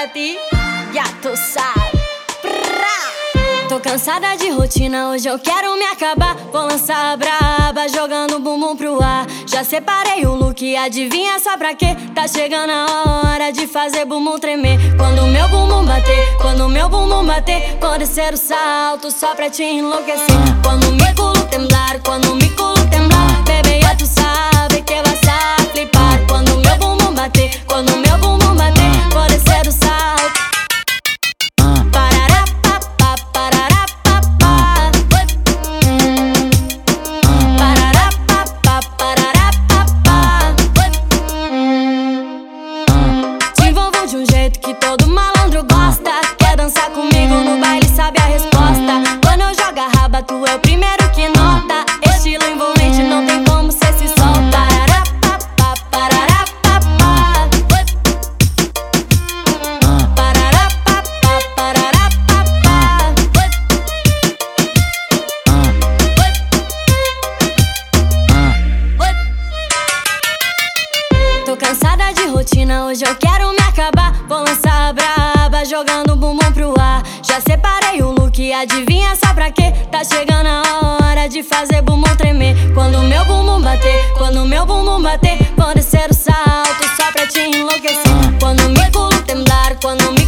pra ti, já tu sabe. Tô cansada de rotina, hoje eu quero me acabar. Vou lançar a braba, jogando o bumbum pro ar. Já separei o look, adivinha só pra quê? Tá chegando a hora de fazer bumbum tremer. Quando o meu bumbum bater, quando o meu bumbum bater, vou descer o salto só pra te enlouquecer. Quando mi culo temblar, quando mi culo temblar, bebê, já tu sabe que vas a flipar. Quando o meu bumbum bater, quando o meu bumbum bater, vou descer o salto. De um jeito que todo malandro gosta. Quer dançar comigo no baile, sabe a resposta. Quando eu jogo a raba, tu é o primeiro que nota. Estilo envolvente, não tem como cê se solta. Tô cansada de rotina, hoje eu quero me acabar. Vou lançar a braba, jogando o bumbum pro ar. Já separei o look, adivinha só pra quê? Tá chegando a hora de fazer bumbum tremer. Quando o meu bumbum bater, quando o meu bumbum bater, vou descer o salto só pra te enlouquecer. Quando mi culo temblar, quando mi